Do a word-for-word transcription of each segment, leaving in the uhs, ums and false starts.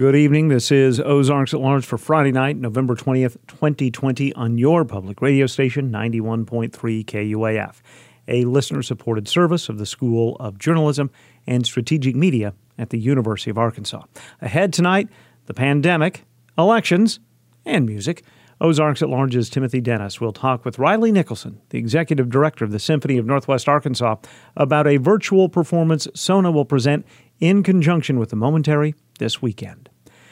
Good evening. This is Ozarks at Large for Friday night, November twentieth, twenty twenty, on your public radio station, ninety-one point three K U A F, a listener-supported service of the School of Journalism and Strategic Media at the University of Arkansas. Ahead tonight, the pandemic, elections, and music. Ozarks at Large's Timothy Dennis will talk with Riley Nicholson, the executive director of the Symphony of Northwest Arkansas, about a virtual performance Sona will present in conjunction with the Momentary this weekend.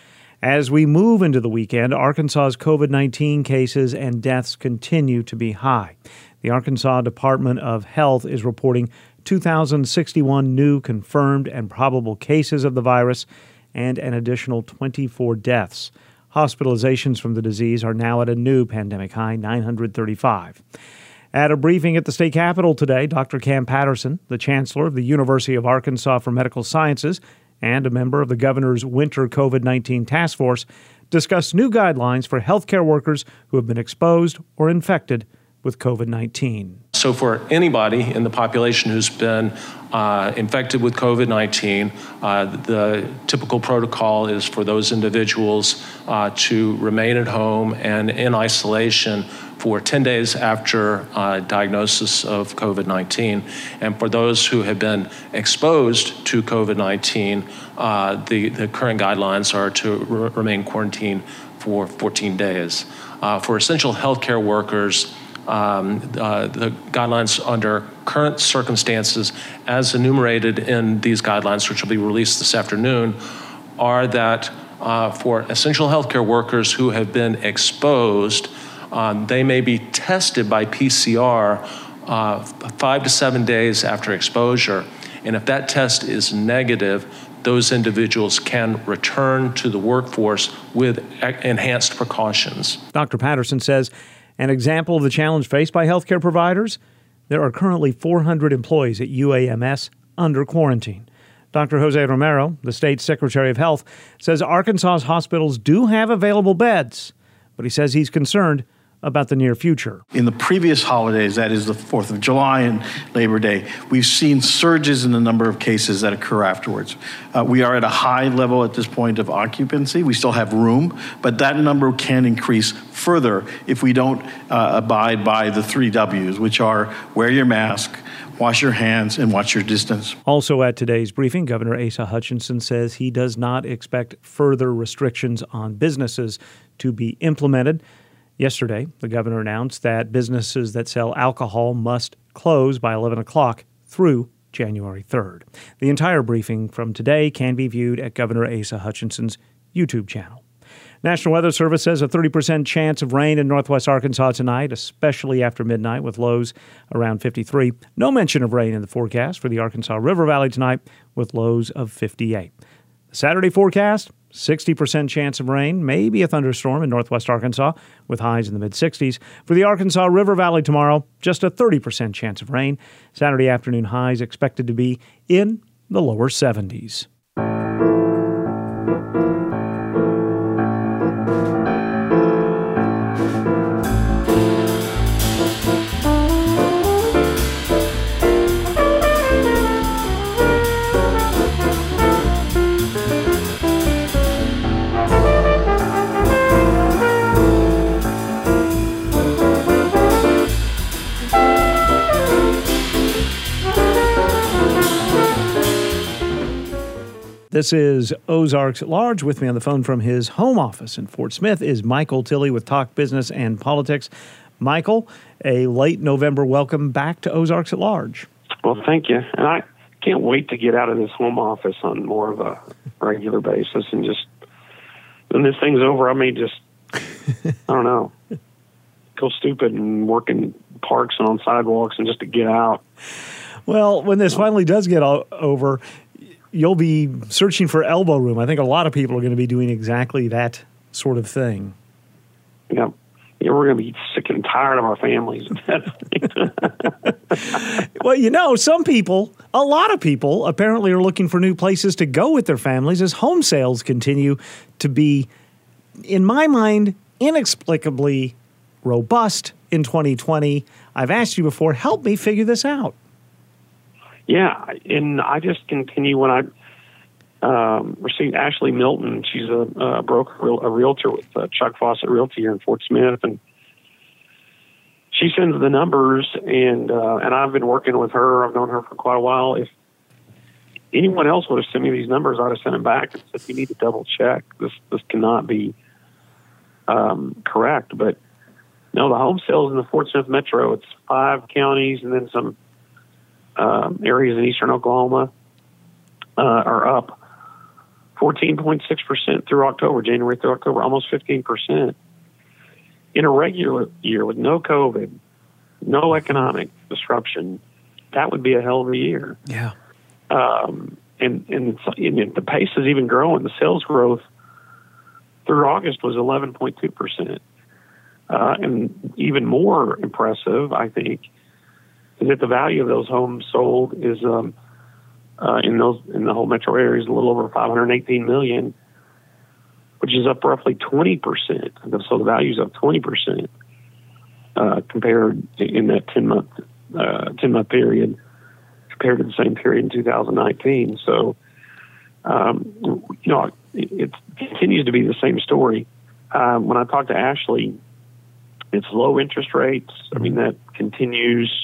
As we move into the weekend, Arkansas's COVID nineteen cases and deaths continue to be high. The Arkansas Department of Health is reporting two thousand sixty-one new confirmed and probable cases of the virus and an additional twenty-four deaths. Hospitalizations from the disease are now at a new pandemic high, nine hundred thirty-five. At a briefing at the state capitol today, Doctor Cam Patterson, the chancellor of the University of Arkansas for Medical Sciences and a member of the governor's winter COVID nineteen task force, discussed new guidelines for healthcare workers who have been exposed or infected with COVID nineteen. So for anybody in the population who's been uh, infected with COVID nineteen, uh, the typical protocol is for those individuals uh, to remain at home and in isolation for ten days after uh, diagnosis of COVID nineteen. And for those who have been exposed to COVID nineteen, uh, the, the current guidelines are to re- remain quarantined for fourteen days. Uh, for essential healthcare workers, Um, uh, the guidelines under current circumstances, as enumerated in these guidelines, which will be released this afternoon, are that uh, for essential healthcare workers who have been exposed, um, they may be tested by P C R uh, five to seven days after exposure. And if that test is negative, those individuals can return to the workforce with enhanced precautions. Doctor Patterson says an example of the challenge faced by healthcare providers: there are currently four hundred employees at U A M S under quarantine. Doctor Jose Romero, the state's Secretary of Health, says Arkansas's hospitals do have available beds, but he says he's concerned about the near future. In the previous holidays, that is the fourth of July and Labor Day, we've seen surges in the number of cases that occur afterwards. Uh, we are at a high level at this point of occupancy. We still have room, but that number can increase further if we don't uh, abide by the three W's, which are wear your mask, wash your hands, and watch your distance. Also at today's briefing, Governor Asa Hutchinson says he does not expect further restrictions on businesses to be implemented. Yesterday, the governor announced that businesses that sell alcohol must close by eleven o'clock through January third. The entire briefing from today can be viewed at Governor Asa Hutchinson's YouTube channel. National Weather Service says a thirty percent chance of rain in northwest Arkansas tonight, especially after midnight, with lows around fifty-three. No mention of rain in the forecast for the Arkansas River Valley tonight, with lows of fifty-eight. The Saturday forecast: sixty percent chance of rain, maybe a thunderstorm in northwest Arkansas with highs in the mid-sixties. For the Arkansas River Valley tomorrow, just a thirty percent chance of rain. Saturday afternoon highs expected to be in the lower seventies. This is Ozarks at Large. With me on the phone from his home office in Fort Smith is Michael Tilley with Talk Business and Politics. Michael, a late November welcome back to Ozarks at Large. Well, thank you. And I can't wait to get out of this home office on more of a regular basis and just, when this thing's over, I may just, I don't know, go stupid and work in parks and on sidewalks and just to get out. Well, when this finally does get all over, you'll be searching for elbow room. I think a lot of people are going to be doing exactly that sort of thing. Yeah, yeah we're going to be sick and tired of our families. Well, you know, some people, a lot of people, apparently are looking for new places to go with their families as home sales continue to be, in my mind, inexplicably robust in twenty twenty. I've asked you before, help me figure this out. Yeah, and I just continue when I Um, we're seeing Ashley Milton. She's a, a broker, a realtor with uh, Chuck Fawcett Realty here in Fort Smith, and she sends the numbers. And uh, and I've been working with her. I've known her for quite a while. If anyone else would have sent me these numbers, I'd have sent them back and said, "You need to double check. This this cannot be um, correct." But no, the home sales in the Fort Smith Metro. It's five counties and then some um, areas in eastern Oklahoma uh, are up fourteen point six percent through October, January through October, almost fifteen percent. In a regular year with no COVID, no economic disruption, that would be a hell of a year. Yeah. Um, and, and, and the pace is even growing. The sales growth through August was eleven point two percent. Uh, and even more impressive, I think, is that the value of those homes sold is um, Uh, in those in the whole metro area is a little over five hundred eighteen million, which is up roughly twenty percent. So the value's up twenty percent uh, compared in that ten month uh, ten month period compared to the same period in two thousand nineteen. So um, you know it, it continues to be the same story. Uh, when I talk to Ashley, it's low interest rates. I mean that continues.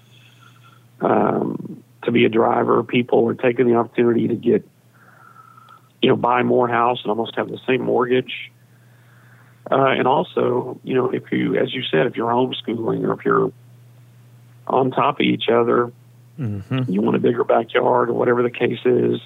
Um, to be a driver. People are taking the opportunity to get, you know, buy more house and almost have the same mortgage. Uh, and also, you know, if you, as you said, if you're homeschooling or if you're on top of each other, mm-hmm. you want a bigger backyard or whatever the case is,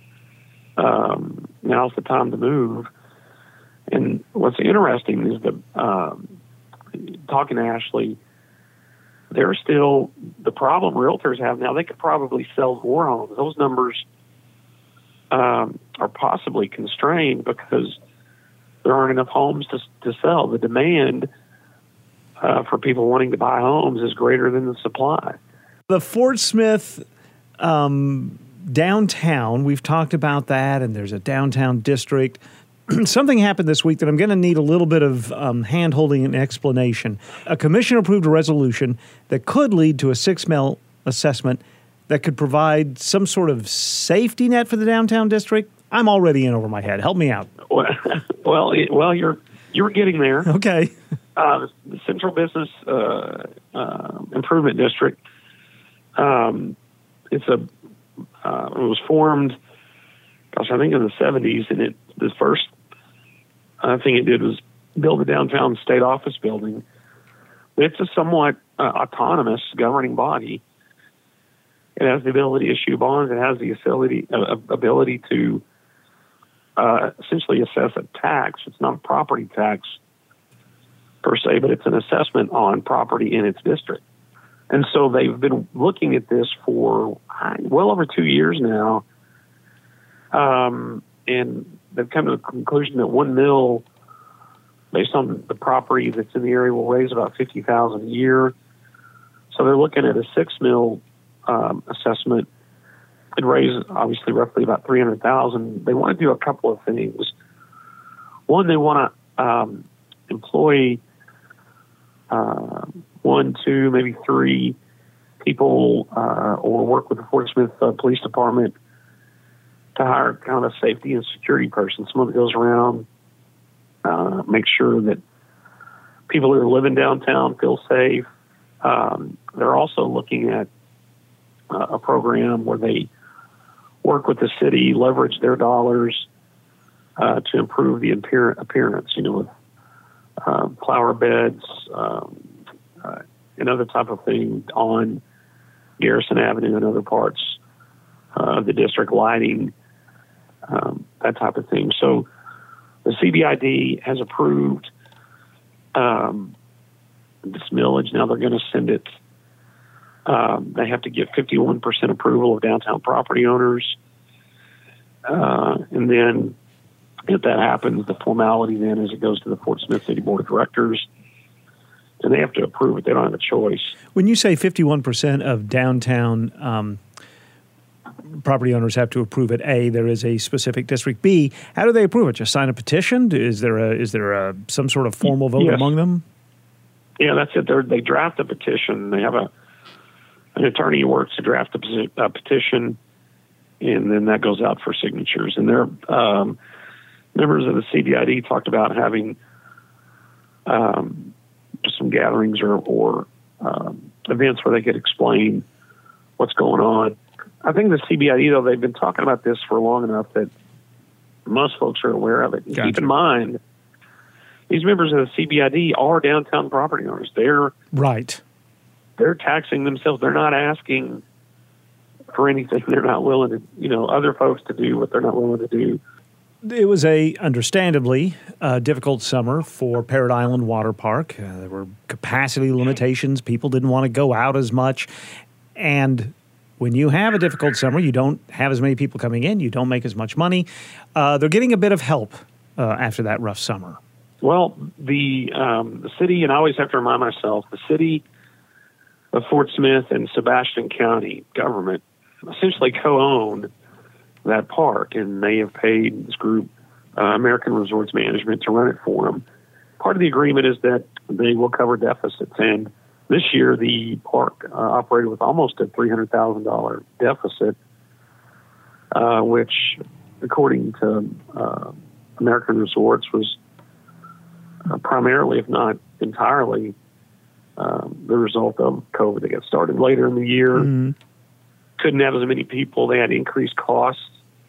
um, now's the time to move. And what's interesting is that um, talking to Ashley, they're still, the problem realtors have now, they could probably sell more homes. Those numbers um, are possibly constrained because there aren't enough homes to, to sell. The demand uh, for people wanting to buy homes is greater than the supply. The Fort Smith um, downtown, we've talked about that, and there's a downtown district. Something happened this week that I'm going to need a little bit of um, hand-holding and explanation. A commission approved a resolution that could lead to a six mil assessment that could provide some sort of safety net for the downtown district. I'm already in over my head. Help me out. Well, well, it, well you're you're getting there. Okay. Uh, the Central Business uh, uh, Improvement District. Um, it's a. Uh, it was formed. Gosh, I think in the seventies, and it the first uh, thing it did was build a downtown state office building. It's a somewhat uh, autonomous governing body. It has the ability to issue bonds. It has the ability uh, ability to uh, essentially assess a tax. It's not a property tax per se, but it's an assessment on property in its district. And so they've been looking at this for well over two years now, um, and they've come to the conclusion that one mil, based on the property that's in the area, will raise about fifty thousand dollars a year. So they're looking at a six mil um, assessment. It'd raise obviously roughly about three hundred thousand dollars. They want to do a couple of things. One, they want to um, employ uh, one, two, maybe three people, uh, or work with the Fort Smith uh, Police Department to hire kind of a safety and security person, someone that goes around, uh, make sure that people who are living downtown feel safe. Um, they're also looking at uh, a program where they work with the city, leverage their dollars uh, to improve the appear- appearance, you know, with uh, flower beds um, uh, and other type of thing on Garrison Avenue and other parts uh, of the district, lighting, um, that type of thing. So the C B I D has approved um, this millage. Now they're going to send it. Um, they have to get fifty-one percent approval of downtown property owners. Uh, and then if that happens, the formality then is it goes to the Fort Smith City Board of Directors, and they have to approve it. They don't have a choice. When you say fifty-one percent of downtown um, property owners have to approve it, A, there is a specific district. B, how do they approve it? Just sign a petition? Is there a is there a some sort of formal vote yes. among them? Yeah, that's it. They're, they draft a petition. They have a an attorney who works to draft a, a petition, and then that goes out for signatures. And their um, members of the C B I D talked about having um, some gatherings or, or um, events where they could explain what's going on. I think the C B I D, though, they've been talking about this for long enough that most folks are aware of it. Gotcha. Keep in mind, these members of the C B I D are downtown property owners. They're right. They're taxing themselves. They're not asking for anything they're not willing to, you know, other folks to do what they're not willing to do. It was a, understandably, uh, difficult summer for Parrot Island Water Park. Uh, there were capacity limitations. People didn't want to go out as much. And when you have a difficult summer, you don't have as many people coming in. You don't make as much money. Uh, they're getting a bit of help uh, after that rough summer. Well, the um, the city, and I always have to remind myself, the city of Fort Smith and Sebastian County government essentially co-own that park, and they have paid this group, uh, American Resorts Management, to run it for them. Part of the agreement is that they will cover deficits, and this year the park uh, operated with almost a three hundred thousand dollars deficit, uh, which, according to uh, American Resorts, was uh, primarily, if not entirely, um, the result of COVID. They got started later in the year. Mm-hmm. Couldn't have as many people. They had increased costs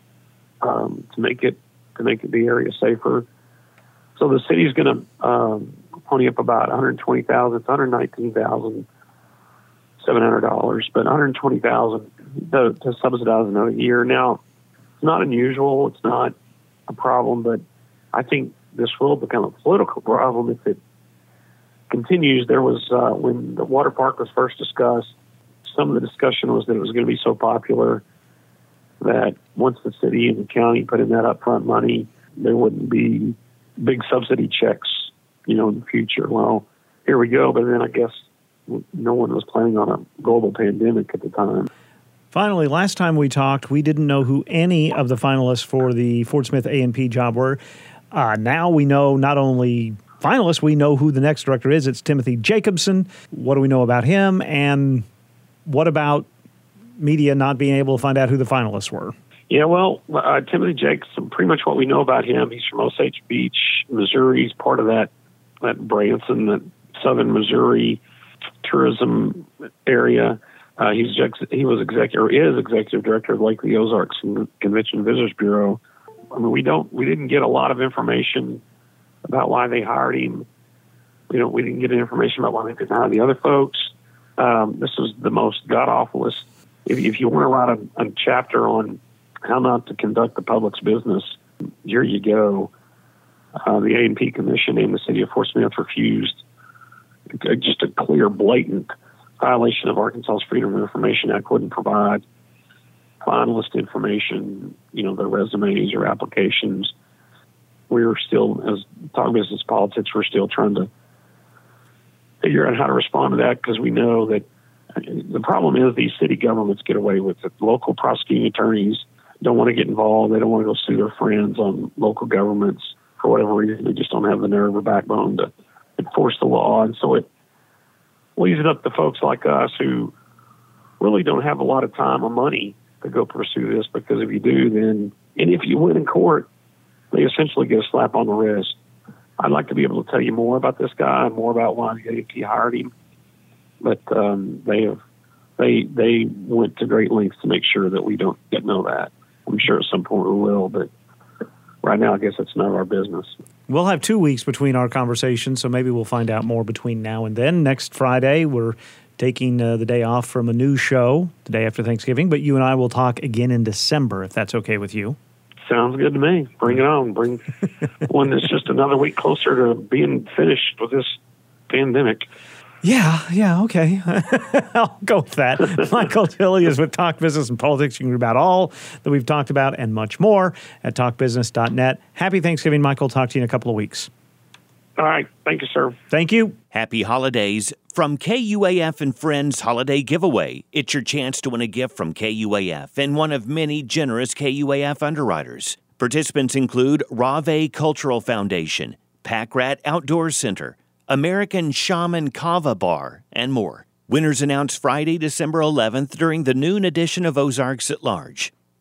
um, to make it to make the area safer. So the city's going to um, pony up about one hundred twenty thousand dollars. It's one hundred nineteen thousand seven hundred dollars, but one hundred twenty thousand dollars to, to subsidize another year. Now, it's not unusual. It's not a problem, but I think this will become a political problem if it continues. There was uh, when the water park was first discussed, some of the discussion was that it was going to be so popular that once the city and the county put in that upfront money, there wouldn't be big subsidy checks, you know, in the future. Well, here we go. But then I guess no one was planning on a global pandemic at the time. Finally, last time we talked, we didn't know who any of the finalists for the Fort Smith A and P job were. Uh, now we know not only finalists, we know who the next director is. It's Timothy Jacobson. What do we know about him? And what about media not being able to find out who the finalists were? Yeah, well, uh, Timothy Jacobson, pretty much what we know about him, he's from Osage Beach, Missouri. He's part of that, that Branson, that southern Missouri tourism area. Uh, he's he was executive, or is executive director of Lakely Ozarks Convention and Visitors Bureau. I mean, we don't, we didn't get a lot of information about why they hired him. We don't, we didn't get any information about why they didn't hire the other folks. Um, this is the most god-awfulest. If, if you want to write a, a chapter on how not to conduct the public's business, here you go. Uh, the A and P Commission and the city of Fort Smith refused just a clear, blatant violation of Arkansas's Freedom of Information Act. Wouldn't provide finalist information, you know, their resumes or applications. We're still, as Talk Business Politics, we're still trying to figure out how to respond to that, because we know that the problem is these city governments get away with it. Local prosecuting attorneys don't want to get involved. They don't want to go sue their friends on local governments for whatever reason. They just don't have the nerve or backbone to enforce the law. And so it leaves it up to folks like us who really don't have a lot of time or money to go pursue this, because if you do, then, and if you win in court, they essentially get a slap on the wrist. I'd like to be able to tell you more about this guy and more about why the A and P hired him, but um, they have they they went to great lengths to make sure that we don't get know that. I'm sure at some point we will, but right now I guess it's none of our business. We'll have two weeks between our conversations, so maybe we'll find out more between now and then. Next Friday, we're taking uh, the day off from a new show, the day after Thanksgiving, but you and I will talk again in December, if that's okay with you. Sounds good to me. Bring it on. Bring one that's just another week closer to being finished with this pandemic. Yeah, yeah, okay. I'll go with that. Michael Tilley is with Talk Business and Politics. You can read about all that we've talked about and much more at talk business dot net. Happy Thanksgiving, Michael. Talk to you in a couple of weeks. All right. Thank you, sir. Thank you. Happy holidays from K U A F and Friends Holiday Giveaway. It's your chance to win a gift from K U A F and one of many generous K U A F underwriters. Participants include Rave Cultural Foundation, Pack Rat Outdoor Center, American Shaman Kava Bar, and more. Winners announced Friday, December eleventh during the noon edition of Ozarks at Large.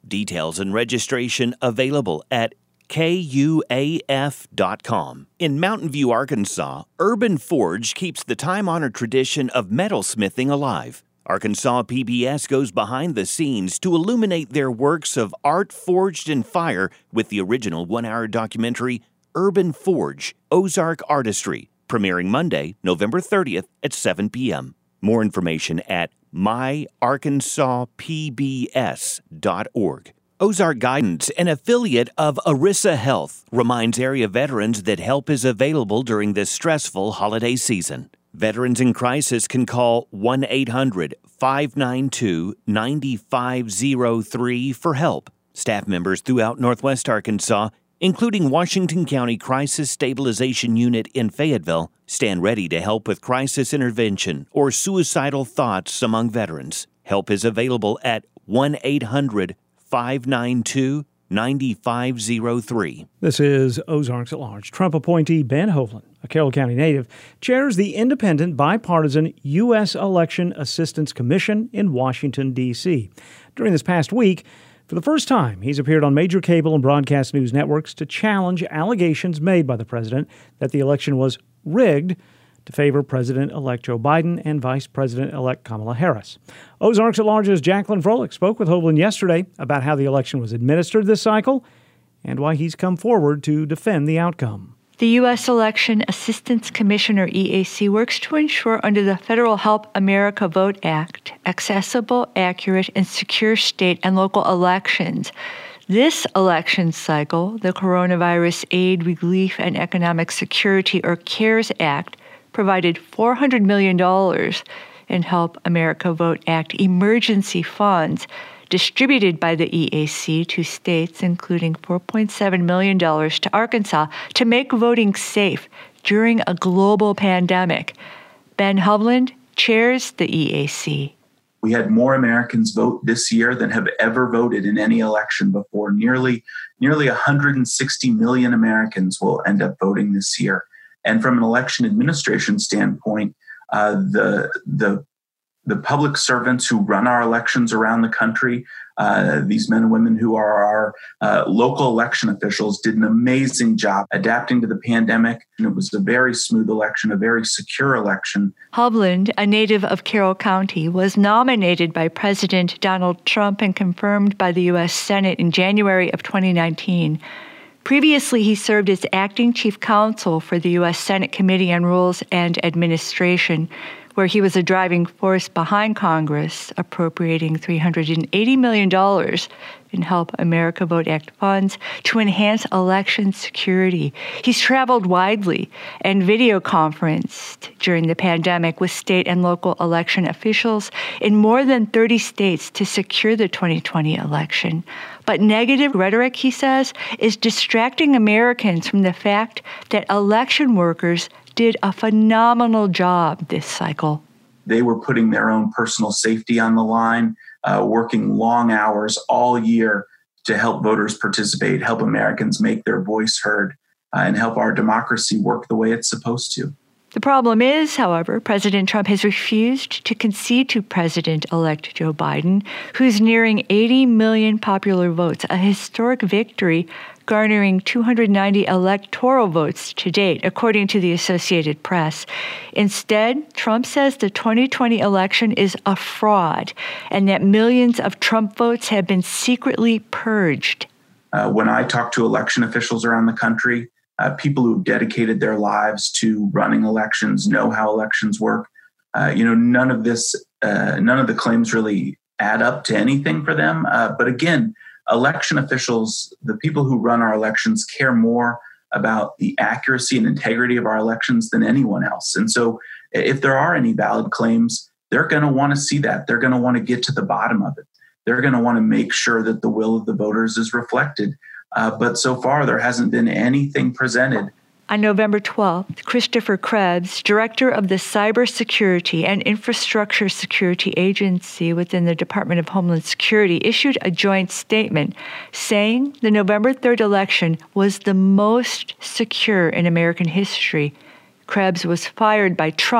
Details and registration available at K U A F dot com. In Mountain View, Arkansas, Urban Forge keeps the time-honored tradition of metalsmithing alive. Arkansas P B S goes behind the scenes to illuminate their works of art forged in fire with the original one-hour documentary Urban Forge, Ozark Artistry, premiering Monday, November thirtieth at seven p.m. More information at my arkansas p b s dot org. Ozark Guidance, an affiliate of Arissa Health, reminds area veterans that help is available during this stressful holiday season. Veterans in crisis can call one eight hundred five nine two nine five zero three for help. Staff members throughout Northwest Arkansas, including Washington County Crisis Stabilization Unit in Fayetteville, stand ready to help with crisis intervention or suicidal thoughts among veterans. Help is available at one eight hundred five nine two nine five zero three. This is Ozarks at Large. Trump appointee Ben Hovland, a Carroll County native, chairs the independent bipartisan U S Election Assistance Commission in Washington, D C. During this past week, for the first time, he's appeared on major cable and broadcast news networks to challenge allegations made by the president that the election was rigged to favor President-elect Joe Biden and Vice President-elect Kamala Harris. Ozarks at Large's Jacqueline Froelich spoke with Hovland yesterday about how the election was administered this cycle and why he's come forward to defend the outcome. The U S Election Assistance Commission, or E A C, works to ensure under the Federal Help America Vote Act accessible, accurate, and secure state and local elections. This election cycle, the Coronavirus Aid, Relief, and Economic Security, or CARES Act, provided four hundred million dollars in Help America Vote Act emergency funds distributed by the E A C to states, including four point seven million dollars to Arkansas, to make voting safe during a global pandemic. Ben Hovland chairs the E A C. We had more Americans vote this year than have ever voted in any election before. Nearly, nearly one hundred sixty million Americans will end up voting this year. And from an election administration standpoint, uh, the the the public servants who run our elections around the country, uh, these men and women who are our uh, local election officials, did an amazing job adapting to the pandemic. And it was a very smooth election, a very secure election. Hovland, a native of Carroll County, was nominated by President Donald Trump and confirmed by the U S Senate in January of twenty nineteen. Previously, he served as acting chief counsel for the U S Senate Committee on Rules and Administration, where he was a driving force behind Congress appropriating three hundred eighty million dollars in Help America Vote Act funds to enhance election security. He's traveled widely and video conferenced during the pandemic with state and local election officials in more than thirty states to secure the twenty twenty election. But negative rhetoric, he says, is distracting Americans from the fact that election workers did a phenomenal job this cycle. They were putting their own personal safety on the line, uh, working long hours all year to help voters participate, help Americans make their voice heard, uh, and help our democracy work the way it's supposed to. The problem is, however, President Trump has refused to concede to President-elect Joe Biden, who's nearing eighty million popular votes, a historic victory garnering two hundred ninety electoral votes to date, according to the Associated Press. Instead, Trump says the twenty twenty election is a fraud and that millions of Trump votes have been secretly purged. Uh, when I talk to election officials around the country, uh, people who've dedicated their lives to running elections, know how elections work, uh, you know, none of this, uh, none of the claims really add up to anything for them. Uh, but again, election officials, the people who run our elections, care more about the accuracy and integrity of our elections than anyone else. And so if there are any valid claims, they're going to want to see that. They're going to want to get to the bottom of it. They're going to want to make sure that the will of the voters is reflected. Uh, but so far, there hasn't been anything presented. On November twelfth, Christopher Krebs, director of the Cybersecurity and Infrastructure Security Agency within the Department of Homeland Security, issued a joint statement saying the November third election was the most secure in American history. Krebs was fired by Trump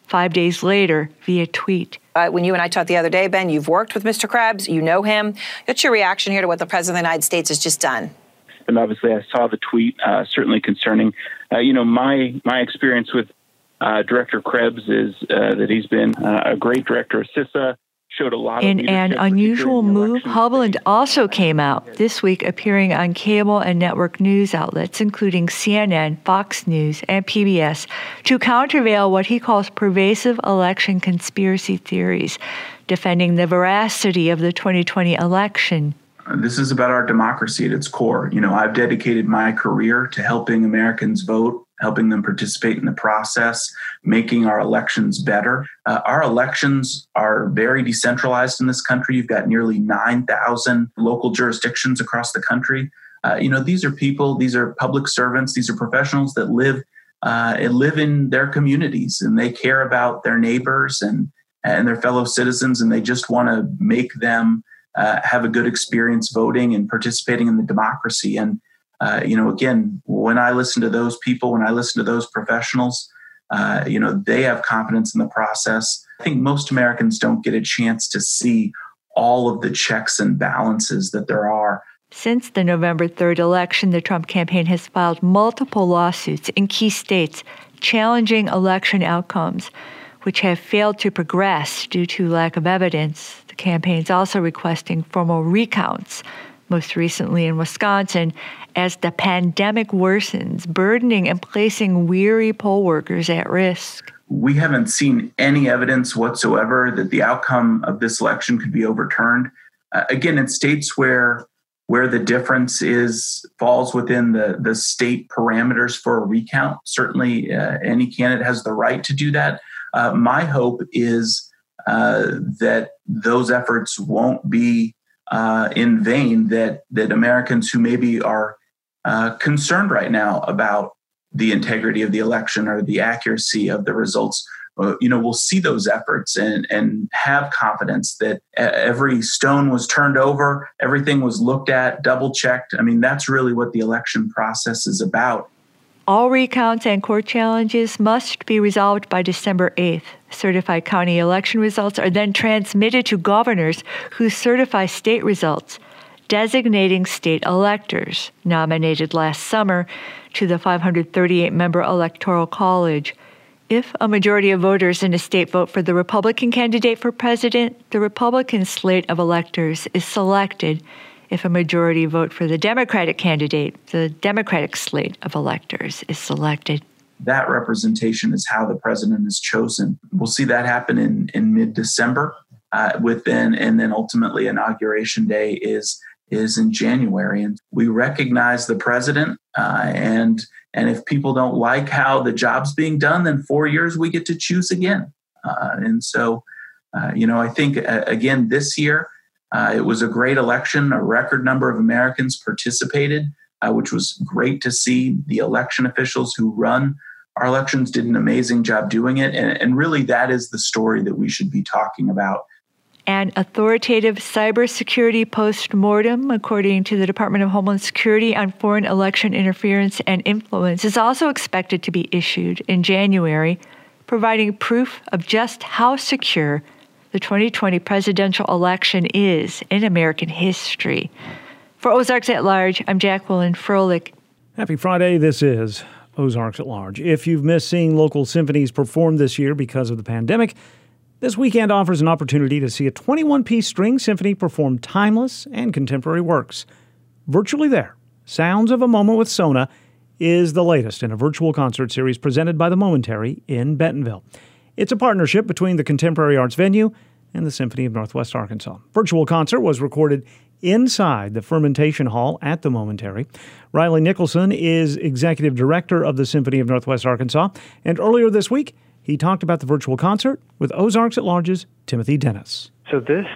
five days later via tweet. Uh, when you and I talked the other day, Ben, you've worked with Mister Krebs, you know him. What's your reaction here to what the President of the United States has just done? And obviously, I saw the tweet, uh, certainly concerning. Uh, you know, my my experience with uh, Director Krebs is uh, that he's been uh, a great director of CISA, showed a lot of In an unusual move, Hovland also came out this week, appearing on cable and network news outlets, including C N N, Fox News, and P B S, to countervail what he calls pervasive election conspiracy theories, defending the veracity of the twenty twenty election. This is about our democracy at its core. You know, I've dedicated my career to helping Americans vote, helping them participate in the process, making our elections better. Uh, our elections are very decentralized in this country. You've got nearly nine thousand local jurisdictions across the country. Uh, you know, these are people, these are public servants, these are professionals that live uh, and live in their communities, and they care about their neighbors and, and their fellow citizens, and they just want to make them Uh, have a good experience voting and participating in the democracy. And, uh, you know, again, when I listen to those people, when I listen to those professionals, uh, you know, they have confidence in the process. I think most Americans don't get a chance to see all of the checks and balances that there are. Since the November third election, the Trump campaign has filed multiple lawsuits in key states challenging election outcomes, which have failed to progress due to lack of evidence. The campaign's also requesting formal recounts, most recently in Wisconsin, as the pandemic worsens, burdening and placing weary poll workers at risk. We haven't seen any evidence whatsoever that the outcome of this election could be overturned. Uh, again, in states where where the difference is falls within the, the state parameters for a recount, certainly uh, any candidate has the right to do that. Uh, my hope is uh, that those efforts won't be uh, in vain, that that Americans who maybe are uh, concerned right now about the integrity of the election or the accuracy of the results, uh, you know, will see those efforts and, and have confidence that every stone was turned over, everything was looked at, double checked. I mean, that's really what the election process is about. All recounts and court challenges must be resolved by December eighth. Certified county election results are then transmitted to governors who certify state results, designating state electors, nominated last summer to the five hundred thirty-eight member Electoral College. If a majority of voters in a state vote for the Republican candidate for president, the Republican slate of electors is selected. If a majority vote for the Democratic candidate, the Democratic slate of electors is selected. That representation is how the president is chosen. We'll see that happen in, in mid-December. Uh, within, and then ultimately Inauguration Day is is in January. And we recognize the president. Uh, and and if people don't like how the job's being done, then four years we get to choose again. Uh, and so, uh, you know, I think, uh, again, this year, Uh, it was a great election. A record number of Americans participated, uh, which was great to see. The election officials who run our elections did an amazing job doing it. And, and really, that is the story that we should be talking about. An authoritative cybersecurity post-mortem, according to the Department of Homeland Security, on foreign election interference and influence is also expected to be issued in January, providing proof of just how secure the twenty twenty presidential election is in American history. For Ozarks at Large, I'm Jacqueline Froelich. Happy Friday. This is Ozarks at Large. If you've missed seeing local symphonies perform this year because of the pandemic, this weekend offers an opportunity to see a twenty-one piece string symphony perform timeless and contemporary works. Virtually There, Sounds of a Moment with Sona is the latest in a virtual concert series presented by the Momentary in Bentonville. It's a partnership between the Contemporary Arts Venue and the Symphony of Northwest Arkansas. Virtual concert was recorded inside the Fermentation Hall at the Momentary. Riley Nicholson is Executive Director of the Symphony of Northwest Arkansas, and earlier this week, he talked about the virtual concert with Ozarks at Large's Timothy Dennis. So this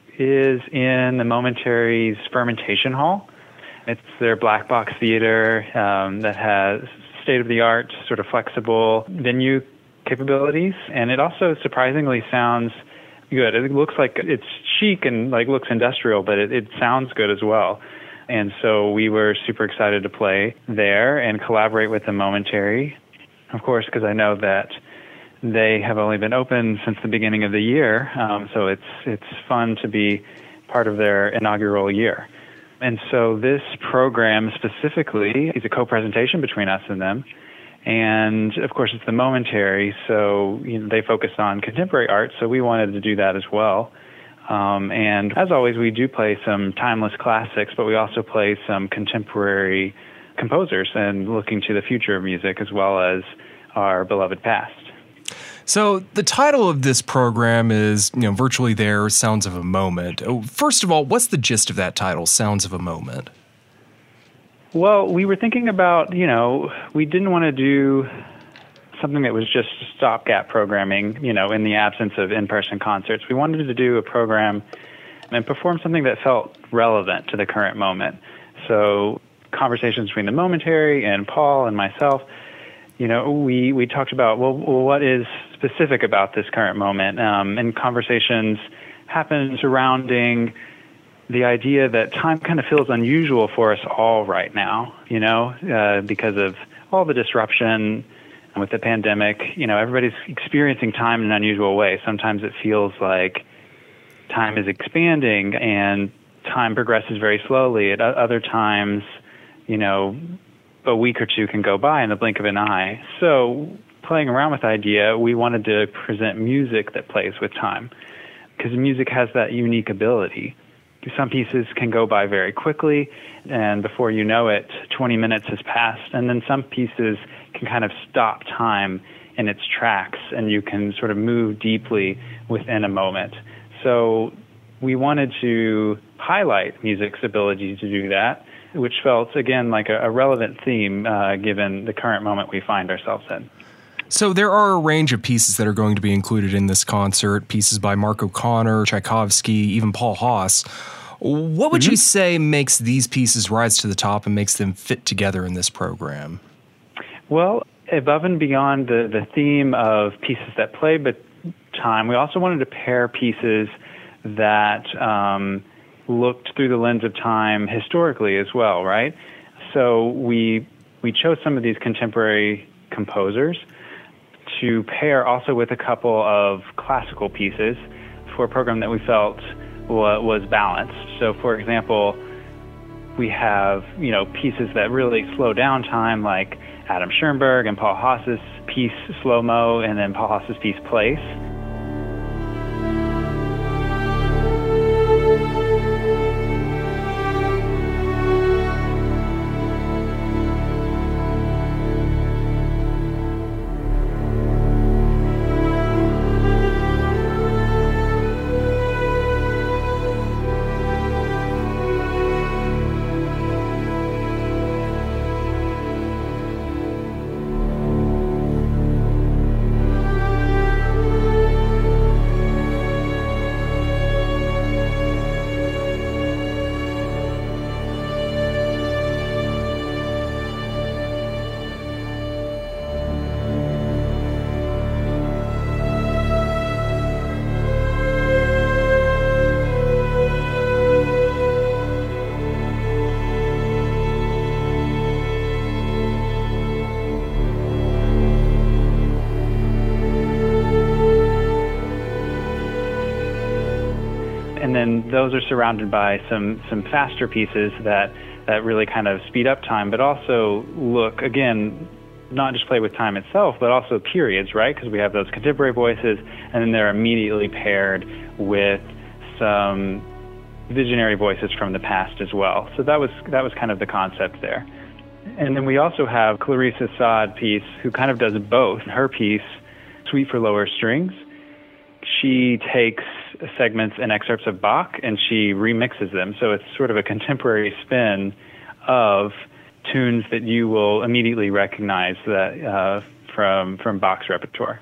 is in the Momentary's Fermentation Hall. It's their black box theater um, that has state-of-the-art, sort of flexible venue capabilities, and it also surprisingly sounds good. It looks like it's chic and like looks industrial, but it, it sounds good as well. And so we were super excited to play there and collaborate with the Momentary, of course, because I know that they have only been open since the beginning of the year, um, so it's it's fun to be part of their inaugural year. And so this program specifically is a co-presentation between us and them. And, of course, it's the Momentary, so you know, they focus on contemporary art, so we wanted to do that as well. Um, and as always, we do play some timeless classics, but we also play some contemporary composers and looking to the future of music as well as our beloved past. So the title of this program is, you know, Virtually There, Sounds of a Moment. First of all, what's the gist of that title, Sounds of a Moment? Well, we were thinking about, you know, we didn't want to do something that was just stopgap programming, you know, in the absence of in-person concerts. We wanted to do a program and perform something that felt relevant to the current moment. So conversations between the Momentary and Paul and myself, you know, we, we talked about, well, what is specific about this current moment? Um, and conversations happen surrounding the idea that time kind of feels unusual for us all right now, you know, uh, because of all the disruption and with the pandemic. You know, everybody's experiencing time in an unusual way. Sometimes it feels like time is expanding and time progresses very slowly. At other times, you know, a week or two can go by in the blink of an eye. So playing around with the idea, we wanted to present music that plays with time, because music has that unique ability. Some pieces can go by very quickly, and before you know it, twenty minutes has passed. And then some pieces can kind of stop time in its tracks, and you can sort of move deeply within a moment. So we wanted to highlight music's ability to do that, which felt, again, like a, a relevant theme uh, given the current moment we find ourselves in. So there are a range of pieces that are going to be included in this concert, pieces by Mark O'Connor, Tchaikovsky, even Paul Haas. What would mm-hmm. you say makes these pieces rise to the top and makes them fit together in this program? Well, above and beyond the, the theme of pieces that play but time, we also wanted to pair pieces that um, looked through the lens of time historically as well, right? So we we chose some of these contemporary composers to pair also with a couple of classical pieces for a program that we felt wa- was balanced. So, for example, we have, you know, pieces that really slow down time, like Adam Schoenberg and Paul Haas's piece Slow Mo, and then Paul Haas's piece Place. And then those are surrounded by some, some faster pieces that, that really kind of speed up time, but also look, again, not just play with time itself, but also periods, right? Because we have those contemporary voices, and then they're immediately paired with some visionary voices from the past as well. So that was that was kind of the concept there. And then we also have Clarissa Saad piece, who kind of does both. Her piece, Suite for Lower Strings, she takes segments and excerpts of Bach and she remixes them. So it's sort of a contemporary spin of tunes that you will immediately recognize that uh, from from Bach's repertoire.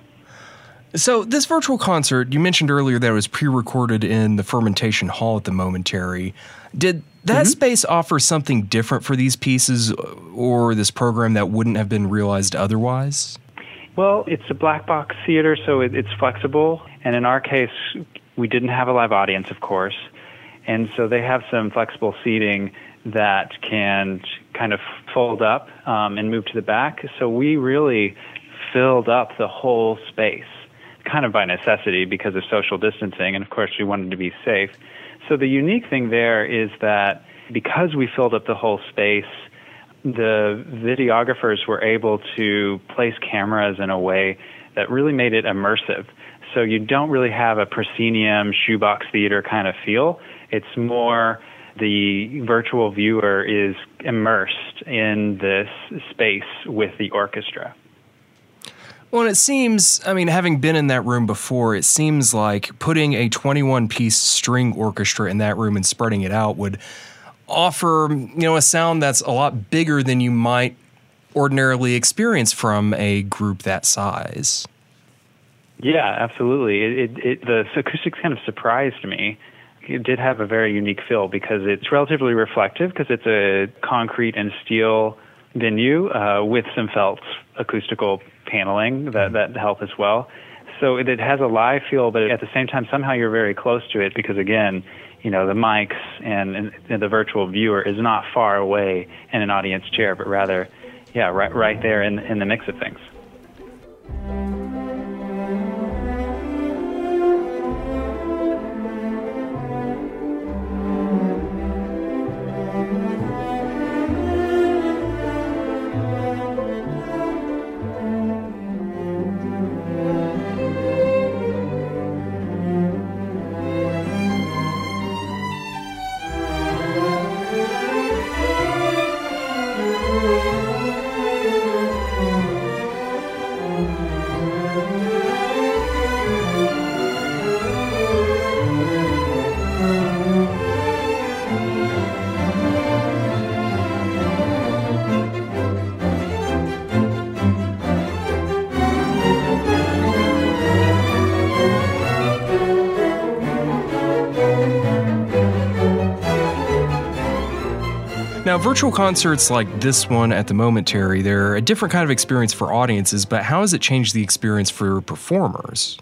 So this virtual concert, you mentioned earlier that it was pre-recorded in the Fermentation Hall at the Momentary. Did that mm-hmm. space offer something different for these pieces or this program that wouldn't have been realized otherwise? Well, it's a black box theater, so it, it's flexible. And in our case, we didn't have a live audience, of course. And so they have some flexible seating that can kind of fold up um, and move to the back. So we really filled up the whole space, kind of by necessity because of social distancing, and of course we wanted to be safe. So the unique thing there is that because we filled up the whole space, the videographers were able to place cameras in a way that really made it immersive. So you don't really have a proscenium shoebox theater kind of feel. It's more the virtual viewer is immersed in this space with the orchestra. Well, it seems, I mean, having been in that room before, it seems like putting a twenty-one piece string orchestra in that room and spreading it out would offer, you know, a sound that's a lot bigger than you might ordinarily experience from a group that size. Yeah, absolutely. It, it, it, the acoustics kind of surprised me. It did have a very unique feel because it's relatively reflective because it's a concrete and steel venue uh, with some felt acoustical paneling that, that help as well. So it, it has a live feel, but at the same time, somehow you're very close to it because, again, you know, the mics and, and, and the virtual viewer is not far away in an audience chair, but rather, yeah, right, right there in, in the mix of things. Now, virtual concerts like this one at the Momentary, they're a different kind of experience for audiences, but how has it changed the experience for performers?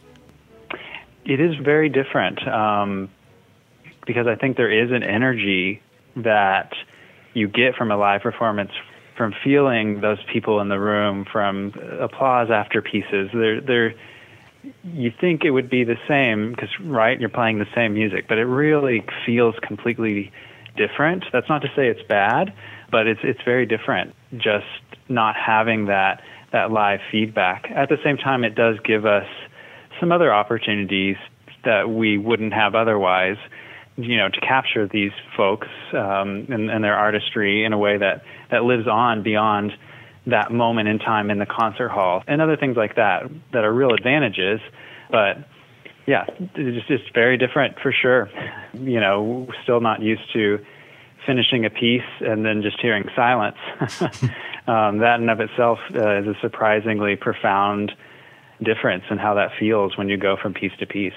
It is very different um, because I think there is an energy that you get from a live performance, from feeling those people in the room, from applause after pieces. They're, they're, you think it would be the same because, right, you're playing the same music, but it really feels completely different. That's not to say it's bad, but it's it's very different just not having that that live feedback. At the same time, it does give us some other opportunities that we wouldn't have otherwise, you know, to capture these folks um, and, and their artistry in a way that, that lives on beyond that moment in time in the concert hall and other things like that that are real advantages. But yeah, it's just very different for sure. You know, still not used to finishing a piece and then just hearing silence. um, that in of itself uh, is a surprisingly profound difference in how that feels when you go from piece to piece.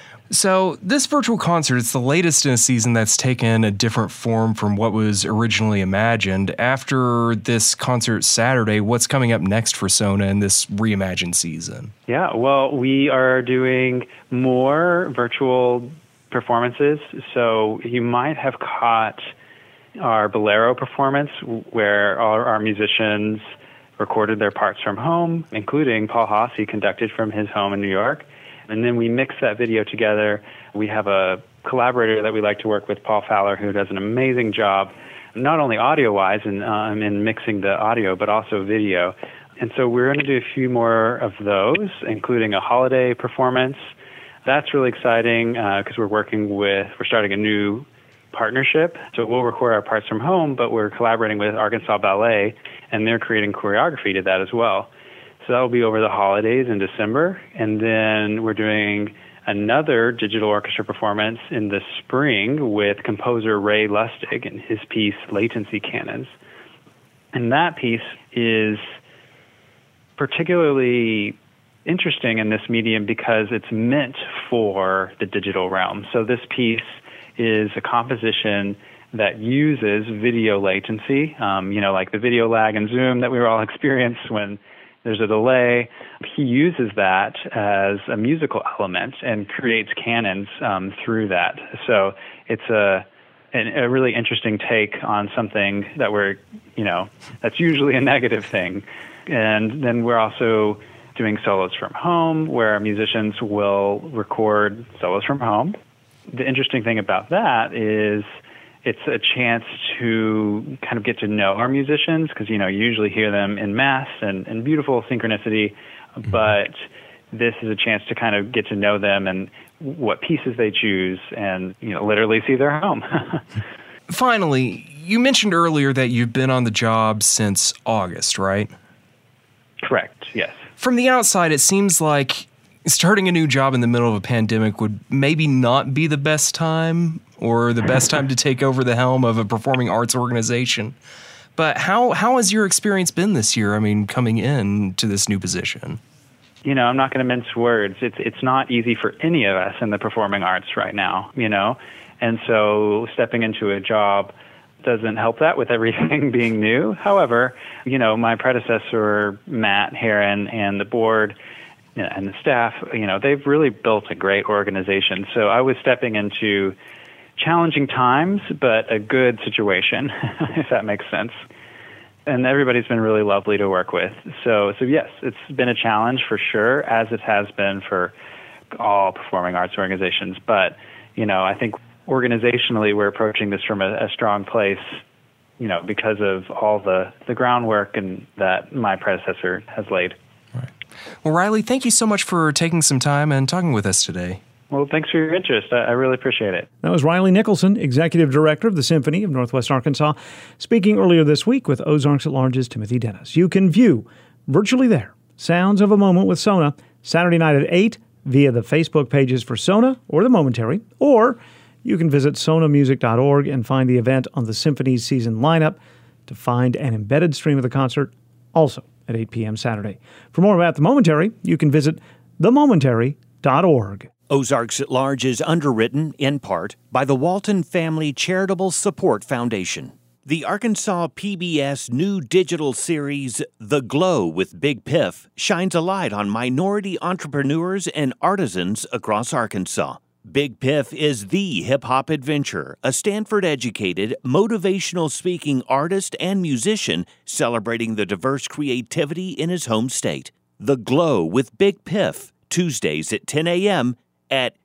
So this virtual concert, it's the latest in a season that's taken a different form from what was originally imagined. After this concert Saturday, what's coming up next for Sona in this reimagined season? Yeah, well, we are doing more virtual performances. So you might have caught our Bolero performance where all our musicians recorded their parts from home, including Paul Haas. He conducted from his home in New York. And then we mix that video together. We have a collaborator that we like to work with, Paul Fowler, who does an amazing job, not only audio-wise in, um, in mixing the audio, but also video. And so we're going to do a few more of those, including a holiday performance. That's really exciting because uh, we're working with, we're starting a new partnership. So we'll record our parts from home, but we're collaborating with Arkansas Ballet, and they're creating choreography to that as well. So that will be over the holidays in December. And then we're doing another digital orchestra performance in the spring with composer Ray Lustig and his piece, Latency Cannons. And that piece is particularly interesting in this medium because it's meant for the digital realm. So this piece is a composition that uses video latency, um, you know, like the video lag in Zoom that we all experience when there's a delay. He uses that as a musical element and creates cannons um, through that. So it's a, a really interesting take on something that we're, you know, that's usually a negative thing. And then we're also doing solos from home, where musicians will record solos from home. The interesting thing about that is it's a chance to kind of get to know our musicians, because, you know, you usually hear them in mass and, and beautiful synchronicity, mm-hmm. but this is a chance to kind of get to know them and what pieces they choose and, you know, literally see their home. Finally, you mentioned earlier that you've been on the job since August, right? Correct, yes. From the outside, it seems like starting a new job in the middle of a pandemic would maybe not be the best time or the best time to take over the helm of a performing arts organization. But how how has your experience been this year, I mean, coming in to this new position? You know, I'm not going to mince words. It's it's not easy for any of us in the performing arts right now, you know? And so stepping into a job doesn't help that with everything being new. However, you know, my predecessor, Matt Herron, and the board and the staff, you know, they've really built a great organization. So I was stepping into challenging times, but a good situation, if that makes sense. And everybody's been really lovely to work with. So, so yes, it's been a challenge for sure, as it has been for all performing arts organizations. But, you know, I think organizationally we're approaching this from a, a strong place, you know, because of all the, the groundwork and that my predecessor has laid. Right. Well, Riley, thank you so much for taking some time and talking with us today. Well, thanks for your interest. I, I really appreciate it. That was Riley Nicholson, Executive Director of the Symphony of Northwest Arkansas, speaking earlier this week with Ozarks at Large's Timothy Dennis. You can view virtually there Sounds of a Moment with Sona Saturday night at eight via the Facebook pages for Sona or The Momentary, or you can visit sona music dot org and find the event on the Symphony's season lineup to find an embedded stream of the concert, also at eight p.m. Saturday. For more about The Momentary, you can visit the momentary dot org. Ozarks at Large is underwritten, in part, by the Walton Family Charitable Support Foundation. The Arkansas P B S new digital series, The Glow with Big Piff, shines a light on minority entrepreneurs and artisans across Arkansas. Big Piff is the hip-hop adventurer, a Stanford-educated, motivational speaking artist and musician celebrating the diverse creativity in his home state. The Glow with Big Piff, Tuesdays at ten a.m. at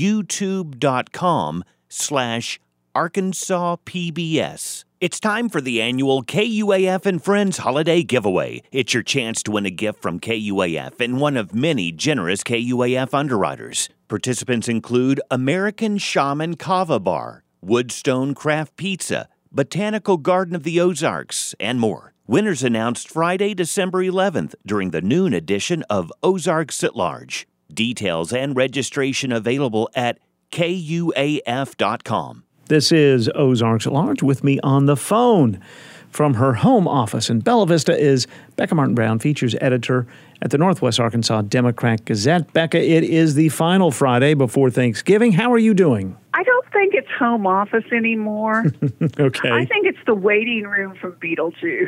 youtube.com slash Arkansas PBS. It's time for the annual K U A F and Friends Holiday Giveaway. It's your chance to win a gift from K U A F and one of many generous K U A F underwriters. Participants include American Shaman Kava Bar, Woodstone Craft Pizza, Botanical Garden of the Ozarks, and more. Winners announced Friday, December eleventh during the noon edition of Ozarks at Large. Details and registration available at K U A F dot com. This is Ozarks at Large. With me on the phone from her home office in Bella Vista is Becca Martin Brown, features editor at the Northwest Arkansas Democrat Gazette. Becca, it is the final Friday before Thanksgiving. How are you doing? I don't think it's home office anymore. Okay. I think it's the waiting room from Beetlejuice.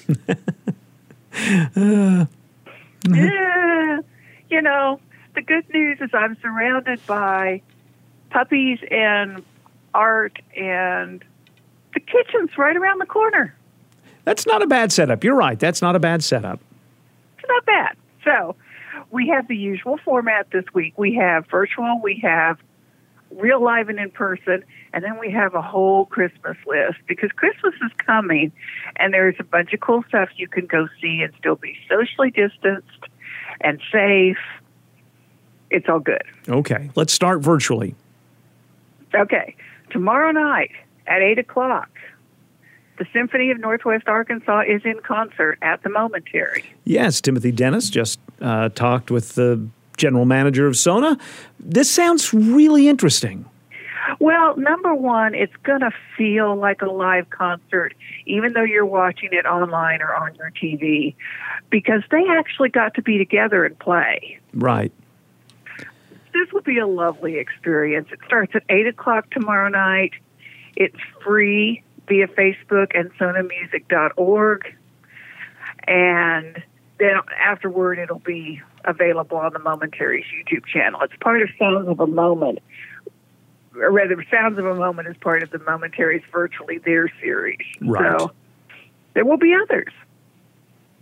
uh, yeah, you know, the good news is I'm surrounded by puppies and art, and the kitchen's right around the corner. That's not a bad setup. You're right. That's not a bad setup. It's not bad. So we have the usual format this week. We have virtual, we have real live and in person, and then we have a whole Christmas list because Christmas is coming, and there's a bunch of cool stuff you can go see and still be socially distanced and safe. It's all good. Okay. Let's start virtually. Okay. Tomorrow night at eight o'clock, the Symphony of Northwest Arkansas is in concert at the Momentary. Yes, Timothy Dennis just uh, talked with the general manager of Sona. This sounds really interesting. Well, number one, it's going to feel like a live concert, even though you're watching it online or on your T V, because they actually got to be together and play. Right. This will be a lovely experience. It starts at eight o'clock tomorrow night. It's free via Facebook and sona music dot org. And then afterward, it'll be available on the Momentary's YouTube channel. It's part of Sounds of a Moment. Or rather, Sounds of a Moment is part of the Momentary's Virtually There series. Right. So there will be others.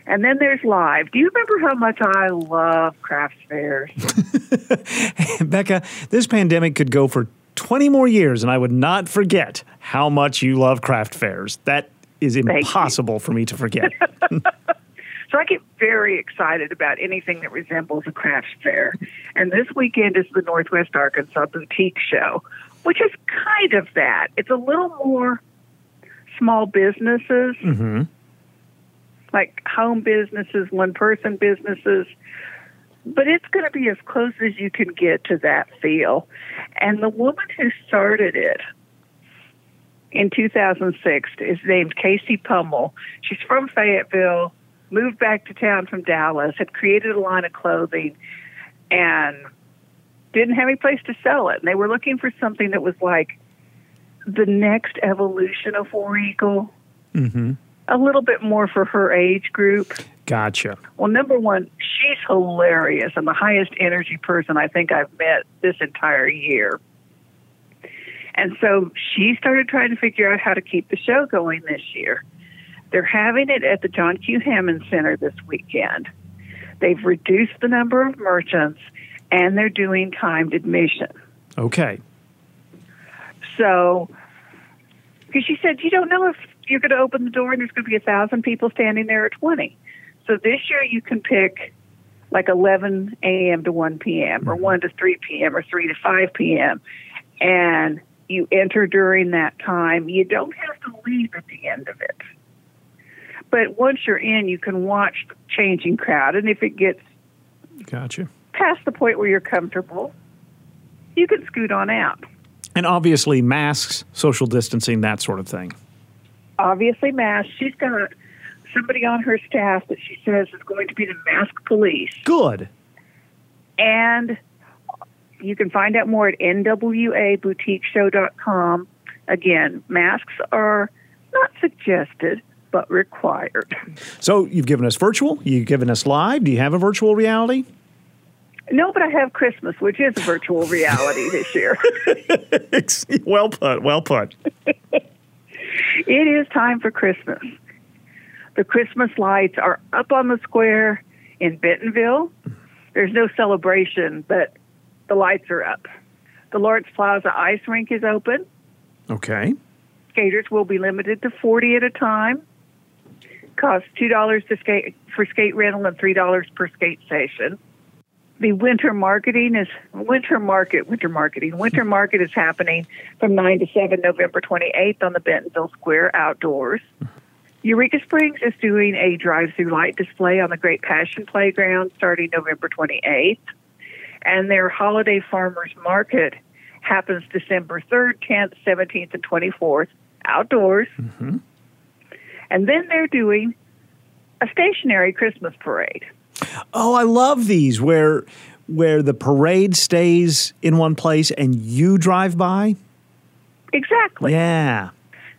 And then there's live. Do you remember how much I love craft fairs? Becca, this pandemic could go for twenty more years, and I would not forget how much you love craft fairs. That is impossible for me to forget. So I get very excited about anything that resembles a craft fair. And this weekend is the Northwest Arkansas Boutique Show, which is kind of that. It's a little more small businesses, mm-hmm. like home businesses, one-person businesses. But it's going to be as close as you can get to that feel. And the woman who started it in two thousand six is named Casey Pummel. She's from Fayetteville, moved back to town from Dallas, had created a line of clothing, and didn't have any place to sell it. And they were looking for something that was like the next evolution of War Eagle, mm-hmm. a little bit more for her age group. Gotcha. Well, number one, she's hilarious and the highest energy person I think I've met this entire year. And so she started trying to figure out how to keep the show going this year. They're having it at the John Q. Hammond Center this weekend. They've reduced the number of merchants, and they're doing timed admission. Okay. So, because she said, you don't know if you're going to open the door and there's going to be a thousand people standing there at twenty. So this year you can pick like eleven a.m. to one p.m. or one to three p.m. or three to five p.m. And you enter during that time. You don't have to leave at the end of it. But once you're in, you can watch the changing crowd. And if it gets gotcha. past the point where you're comfortable, you can scoot on out. And obviously masks, social distancing, that sort of thing. Obviously masks. She's got somebody on her staff that she says is going to be the mask police. Good. And you can find out more at N W A boutique show dot com. Again, masks are not suggested, but required. So you've given us virtual, you've given us live. Do you have a virtual reality? No, but I have Christmas, which is a virtual reality this year. Well put, well put. It is time for Christmas. The Christmas lights are up on the square in Bentonville. There's no celebration, but the lights are up. The Lawrence Plaza ice rink is open. Okay. Skaters will be limited to forty at a time. Costs two dollars to skate for skate rental and three dollars per skate station. The winter marketing is winter market, winter marketing, winter market is happening from nine to seven, November twenty-eighth on the Bentonville Square outdoors. Eureka Springs is doing a drive-through light display on the Great Passion Playground starting November twenty-eighth. And their holiday farmers market happens December third, tenth, seventeenth, and twenty-fourth outdoors. Mm-hmm. And then they're doing a stationary Christmas parade. Oh, I love these where where the parade stays in one place and you drive by. Exactly. Yeah.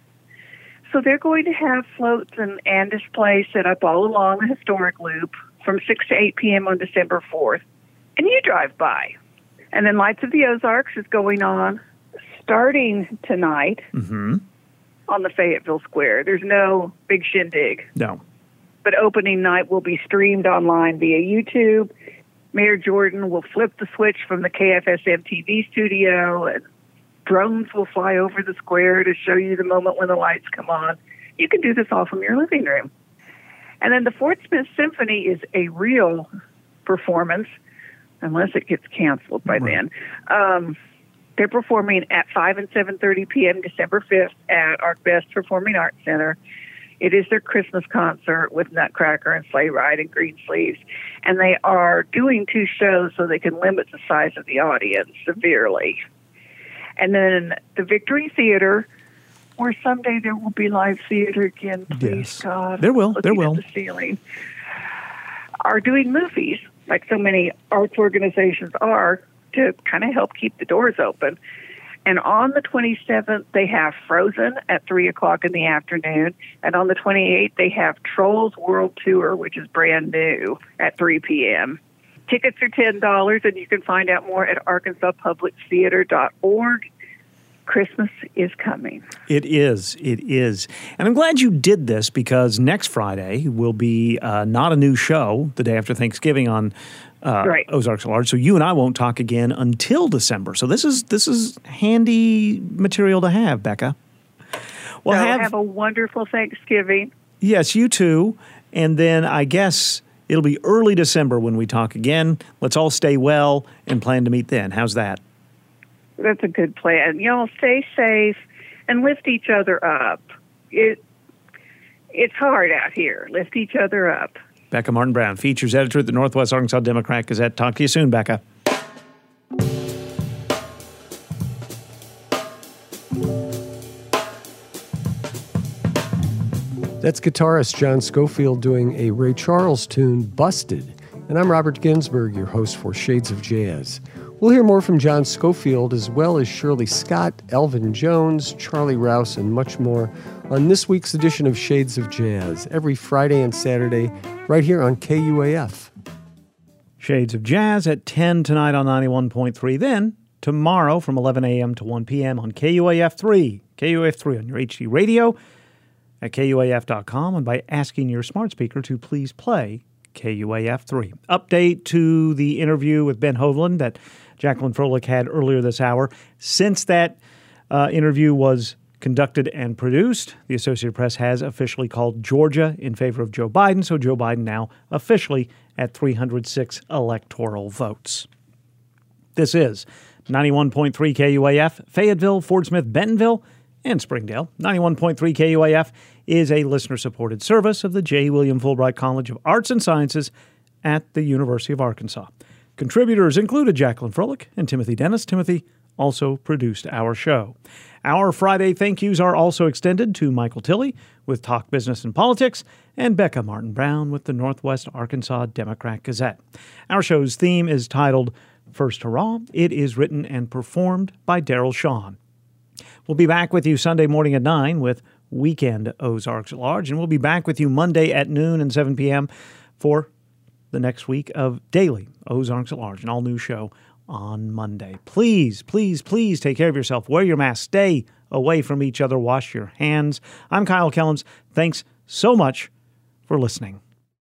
So they're going to have floats and, and displays set up all along the historic loop from six to eight p.m. on December fourth. And you drive by. And then Lights of the Ozarks is going on starting tonight mm-hmm. on the Fayetteville Square. There's no big shindig. No. But opening night will be streamed online via YouTube. Mayor Jordan will flip the switch from the K F S M T V studio, and drones will fly over the square to show you the moment when the lights come on. You can do this all from your living room. And then the Fort Smith Symphony is a real performance, unless it gets canceled by right. then. Um, they're performing at five and seven thirty p.m. December fifth at ArcBest Performing Arts Center. It is their Christmas concert with Nutcracker and Sleigh Ride and Green Sleeves. And they are doing two shows so they can limit the size of the audience severely. And then the Victory Theater, where someday there will be live theater again, please, yes. God. There will, there Looking will. at the ceiling, are doing movies, like so many arts organizations are, to kind of help keep the doors open. And on the twenty-seventh, they have Frozen at three o'clock in the afternoon. And on the twenty-eighth, they have Trolls World Tour, which is brand new, at three p.m. Tickets are ten dollars, and you can find out more at arkansas public theater dot org. Christmas is coming. It is. It is. And I'm glad you did this because next Friday will be uh, not a new show, the day after Thanksgiving on uh, right. Ozarks at Large. So you and I won't talk again until December. So this is this is handy material to have, Becca. Well, so have, have a wonderful Thanksgiving. Yes, you too. And then I guess it'll be early December when we talk again. Let's all stay well and plan to meet then. How's that? That's a good plan. You know, stay safe and lift each other up. It It's hard out here. Lift each other up. Becca Martin Brown, features editor at the Northwest Arkansas Democrat Gazette. Talk to you soon, Becca. That's guitarist John Scofield doing a Ray Charles tune, Busted. And I'm Robert Ginsburg, your host for Shades of Jazz. We'll hear more from John Scofield, as well as Shirley Scott, Elvin Jones, Charlie Rouse, and much more on this week's edition of Shades of Jazz, every Friday and Saturday, right here on K U A F. Shades of Jazz at ten tonight on ninety-one point three. Then, tomorrow from eleven a.m. to one p.m. on K U A F three. K U A F three on your H D radio at K U A F dot com, and by asking your smart speaker to please play K U A F three. Update to the interview with Ben Hovland that Jacqueline Froelich had earlier this hour. Since that uh, interview was conducted and produced, the Associated Press has officially called Georgia in favor of Joe Biden, so Joe Biden now officially at three hundred six electoral votes. This is ninety-one point three K U A F, Fayetteville, Fort Smith, Bentonville, and Springdale. ninety-one point three K U A F is a listener-supported service of the J. William Fulbright College of Arts and Sciences at the University of Arkansas. Contributors included Jacqueline Froelich and Timothy Dennis. Timothy also produced our show. Our Friday thank yous are also extended to Michael Tilley with Talk Business and Politics and Becca Martin Brown with the Northwest Arkansas Democrat Gazette. Our show's theme is titled First Hurrah. It is written and performed by Daryl Shawn. We'll be back with you Sunday morning at nine with Weekend Ozarks at Large, and we'll be back with you Monday at noon and seven p.m. for the next week of Daily Ozarks at Large, an all-new show on Monday. Please, please, please take care of yourself. Wear your mask. Stay away from each other. Wash your hands. I'm Kyle Kellums. Thanks so much for listening.